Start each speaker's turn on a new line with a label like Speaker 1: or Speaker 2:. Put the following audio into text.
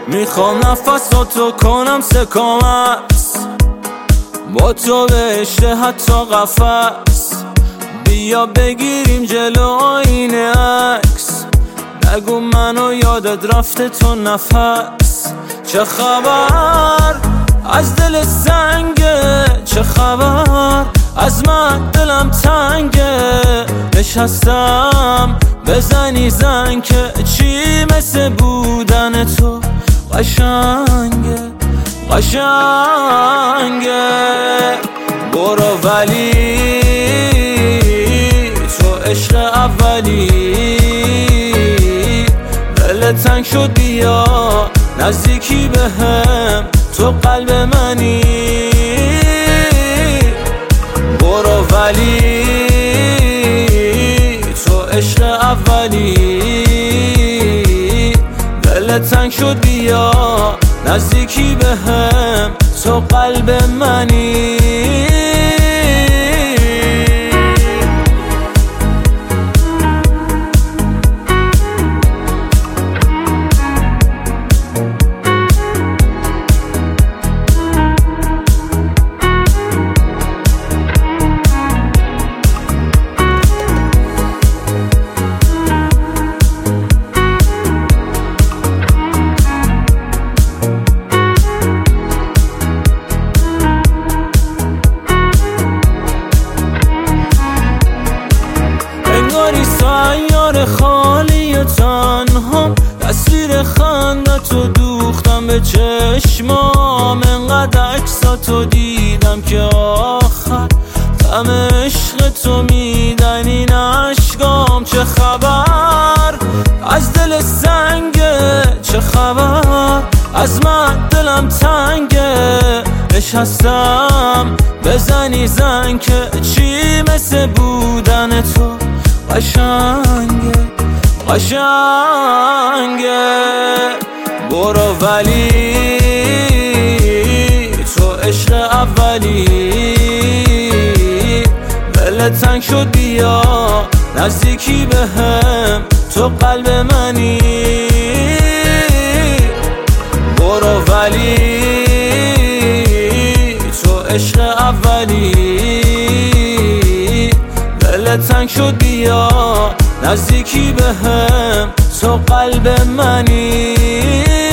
Speaker 1: میخوام نفساتو کنم سکامس، با تو بهشته حتی قفس. بیا بگیریم جلو آینه عکس، نگو منو یادت رفته تو نفس. چه خبر از دل سنگه، چه خبر از من دلم تنگه. نشستم بزنی زنگ که چی مثل بودن تو قشنگه قشنگه. برو ولی تو عشق اولی، دل تنگ شد بیا نزدیکی بهم، تو قلب منی. برو ولی تو عشق اولی، دل تنگ شد بیا نزدیکی بهم، تو قلب منی. سیار خالی و تنها، تصویر خندتو دوختم به چشمام. انقدر عکساتو دیدم که آخر دم عشق تو میدن این عشقام. چه خبر از دل سنگه، چه خبر از من دلم تنگه. نشستم بزنی زنگ که چی مثل بودن تو قشنگه قشنگه. برو ولی تو عشق اولی، دل تنگ شد بیا نزدیکی بهم، تو قلب منی. برو ولی تو عشق اولی، دل تنگ شد بیا نزدیکی بهم، تو قلب منی.